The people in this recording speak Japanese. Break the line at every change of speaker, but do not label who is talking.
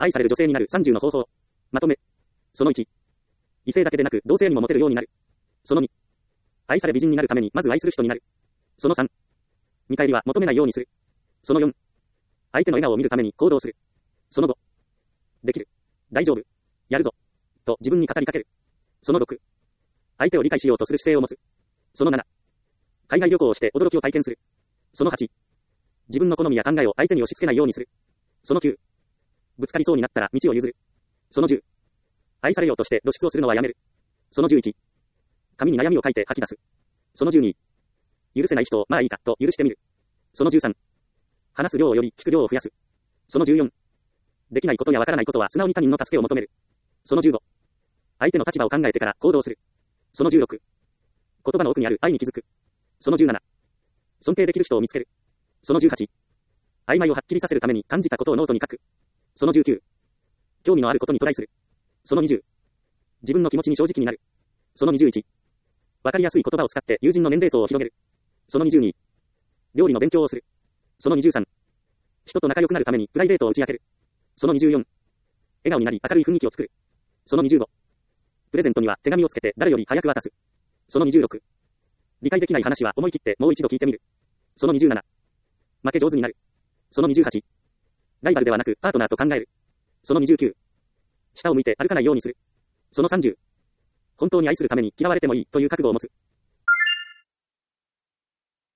愛される女性になる30の方法。まとめ。その1。異性だけでなく同性にもモテるようになる。その2。愛され美人になるためにまず愛する人になる。その3。見返りは求めないようにする。その4。相手の笑顔を見るために行動する。その5。できる。大丈夫。やるぞ。と自分に語りかける。その6。相手を理解しようとする姿勢を持つ。その7。海外旅行をして驚きを体験する。その8。自分の好みや考えを相手に押し付けないようにする。その9。ぶつかりそうになったら道を譲る。その10。愛されようとして露出をするのはやめる。その11。紙に悩みを書いて吐き出す。その12。許せない人をまあいいかと許してみる。その13。話す量をより聞く量を増やす。その14。できないことやわからないことは素直に他人の助けを求める。その15。相手の立場を考えてから行動する。その16。言葉の奥にある愛に気づく。その17。尊敬できる人を見つける。その18。曖昧をはっきりさせるために感じたことをノートに書く。その19。興味のあることにトライする。その20。自分の気持ちに正直になる。その21。わかりやすい言葉を使って友人の年齢層を広げる。その22。料理の勉強をする。その23。人と仲良くなるためにプライベートを打ち明ける。その24。笑顔になり明るい雰囲気を作る。その25。プレゼントには手紙をつけて誰より早く渡す。その26。理解できない話は思い切ってもう一度聞いてみる。その27。負け上手になる。その28。ライバルではなくパートナーと考える。その29。下を向いて歩かないようにする。その30。本当に愛するために嫌われてもいいという覚悟を持つ。